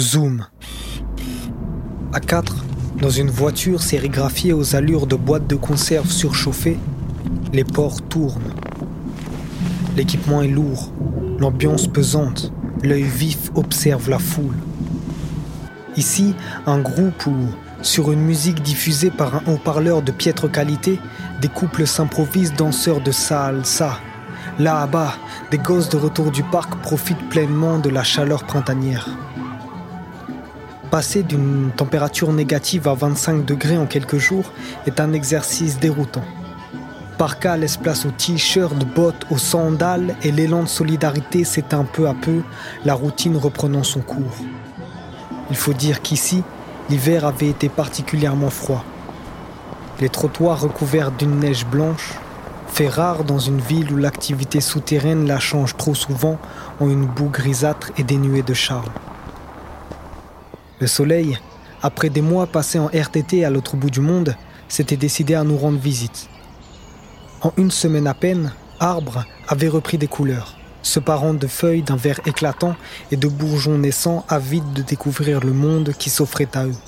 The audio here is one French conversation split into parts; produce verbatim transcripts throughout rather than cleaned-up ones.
Zoom. À quatre, dans une voiture sérigraphiée aux allures de boîte de conserve surchauffée, les ports tournent. L'équipement est lourd, l'ambiance pesante, l'œil vif observe la foule. Ici, un groupe où, sur une musique diffusée par un haut-parleur de piètre qualité, des couples s'improvisent danseurs de salsa. Là-bas, des gosses de retour du parc profitent pleinement de la chaleur printanière. Passer d'une température négative à vingt-cinq degrés en quelques jours est un exercice déroutant. Parka laisse place aux t-shirts, bottes, aux sandales et l'élan de solidarité s'éteint peu à peu, la routine reprenant son cours. Il faut dire qu'ici, l'hiver avait été particulièrement froid. Les trottoirs recouverts d'une neige blanche, fait rare dans une ville où l'activité souterraine la change trop souvent en une boue grisâtre et dénuée de charme. Le soleil, après des mois passés en R T T à l'autre bout du monde, s'était décidé à nous rendre visite. En une semaine à peine, Arbre avait repris des couleurs, se parant de feuilles d'un vert éclatant et de bourgeons naissants avides de découvrir le monde qui s'offrait à eux.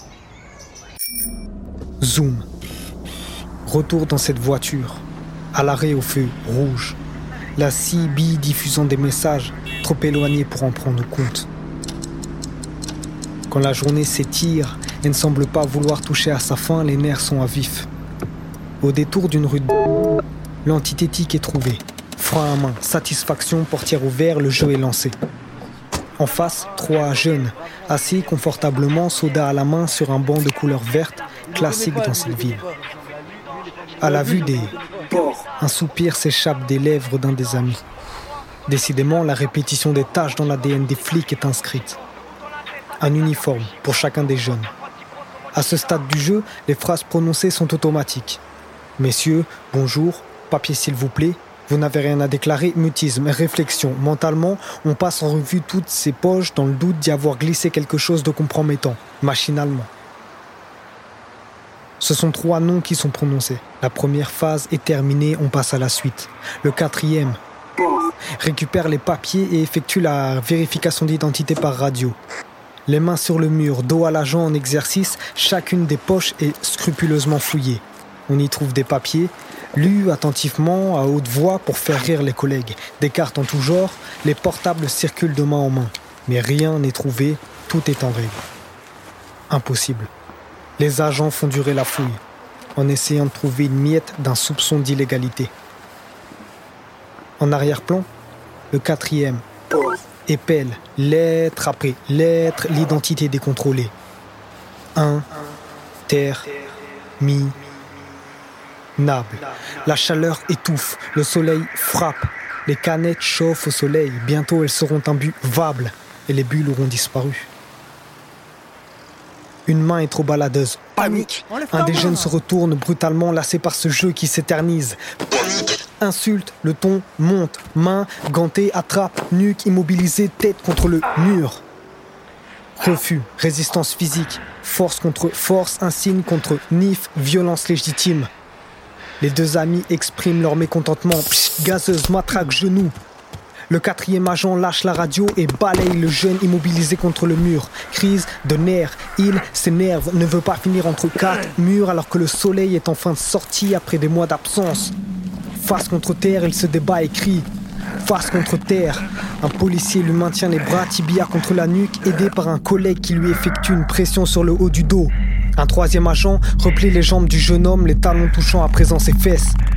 Zoom. Retour dans cette voiture, à l'arrêt au feu rouge, la C B diffusant des messages trop éloignés pour en prendre compte. Quand la journée s'étire et ne semble pas vouloir toucher à sa fin, les nerfs sont à vif. Au détour d'une rue de... l'antithétique est trouvée. Frein à main, satisfaction, portière ouverte, le jeu est lancé. En face, trois jeunes, assis confortablement, soda à la main sur un banc de couleur verte, classique dans cette ville. À la vue des porcs, un soupir s'échappe des lèvres d'un des amis. Décidément, la répétition des tâches dans l'A D N des flics est inscrite. Un uniforme pour chacun des jeunes. À ce stade du jeu, les phrases prononcées sont automatiques. Messieurs, bonjour, papier s'il vous plaît, vous n'avez rien à déclarer, mutisme, réflexion. Mentalement, on passe en revue toutes ces poches dans le doute d'y avoir glissé quelque chose de compromettant, machinalement. Ce sont trois noms qui sont prononcés. La première phase est terminée, on passe à la suite. Le quatrième récupère les papiers et effectue la vérification d'identité par radio. Les mains sur le mur, dos à l'agent en exercice, chacune des poches est scrupuleusement fouillée. On y trouve des papiers, lus attentivement à haute voix pour faire rire les collègues. Des cartes en tout genre, les portables circulent de main en main. Mais rien n'est trouvé, tout est en règle. Impossible. Les agents font durer la fouille, en essayant de trouver une miette d'un soupçon d'illégalité. En arrière-plan, le quatrième épelle, lettre après lettre, l'identité décontrôlée. Un, terre, mi, nable. La chaleur étouffe, le soleil frappe. Les canettes chauffent au soleil, bientôt elles seront imbuvables et les bulles auront disparu. Une main est trop baladeuse. Panique. Un des jeunes se retourne brutalement, lassé par ce jeu qui s'éternise. Panique. Insulte, le ton monte. Main gantée, attrape, nuque immobilisée, tête contre le mur. Refus, résistance physique, force contre force, insigne contre nif, violence légitime. Les deux amis expriment leur mécontentement. Psh, gazeuse, matraque, genou. Le quatrième agent lâche la radio et balaye le jeune immobilisé contre le mur. Crise de nerfs. Il s'énerve, ne veut pas finir entre quatre murs alors que le soleil est enfin sorti après des mois d'absence. Face contre terre, il se débat et crie. Face contre terre. Un policier lui maintient les bras tibia contre la nuque, aidé par un collègue qui lui effectue une pression sur le haut du dos. Un troisième agent replie les jambes du jeune homme, les talons touchant à présent ses fesses.